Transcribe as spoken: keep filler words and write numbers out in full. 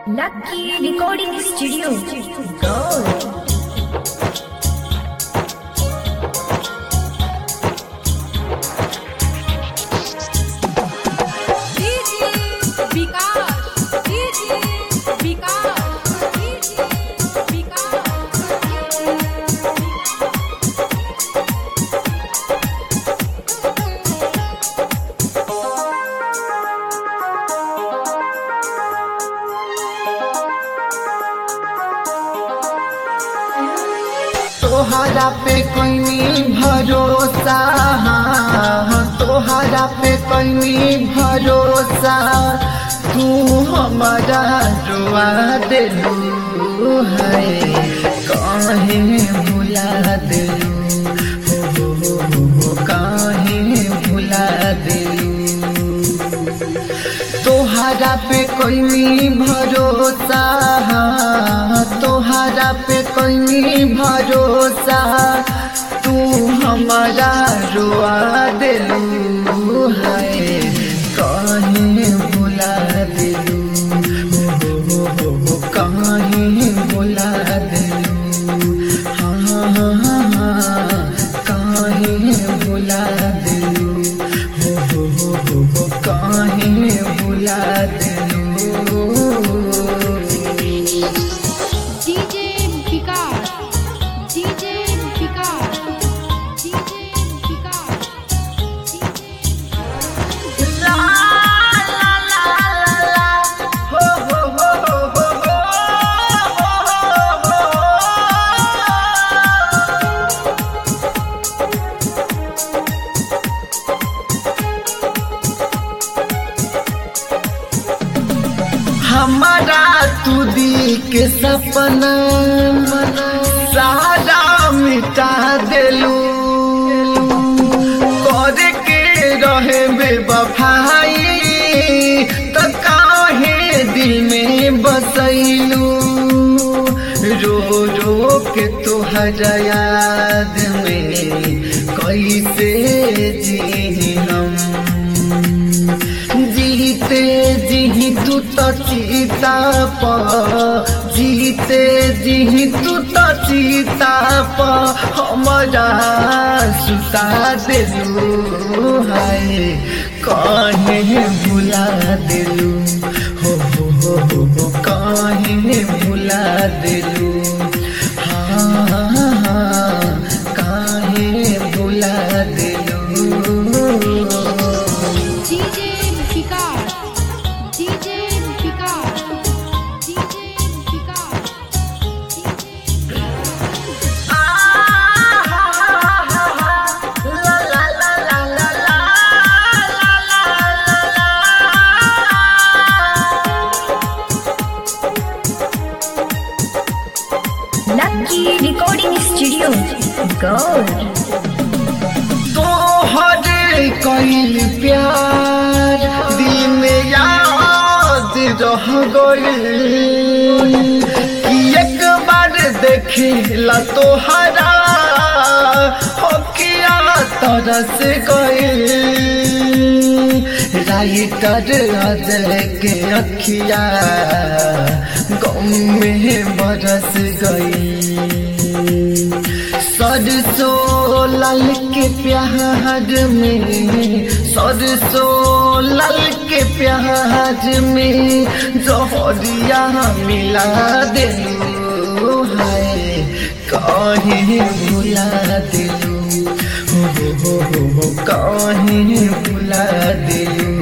Lucky Recording Studio. Go. तोहरा पे कोई भरोसा, तोहरा पे कोई भरोसा, तू हमारा रुआ दिलू है, काहे भुला दिलू, हो हो हो हो काहे भुला दिलू। तोहरा पे कोई भरोसा, तोहरा पे कोई भरोसा, तू हमारा रुआ दिलू है, काहे भुला दिलू, हो हो हो हो काहे भुला दिलू, हाँ हाँ हाँ हाँ काहे भुला दिलू, हो हो हो हो हो काहे भुला दिलू। हमारा तू दी के सपना सारा मिटा दिलू, कर के रहे बेवफाई तो काहे दिल में बसैलू, रो रो के तुहरा याद में कैसे जी हम, जीते जी तू तो चीता प, जीते जी तू तो चीता प, हमारा सुता दिलू है, काहे भुला दिलू, हो हो हो हो हो काहे भुला दिलू, हाँ हाँ हाँ काहे भुला दिलू। Lucky Recording Studio. Go. तोहरे कइल प्यार दिल में याद रह गइल, कि एक बार देखिला तोहरा होकिया तरस गइल, राइटर अजय के अखिया गम में बरस गई, सरसों लाल के प्यार में, सरसों लाल के प्यार में जहरिया मिला दिलू है, काहे भुला दिलू, हो हो हो हो काहे भुला दिलू।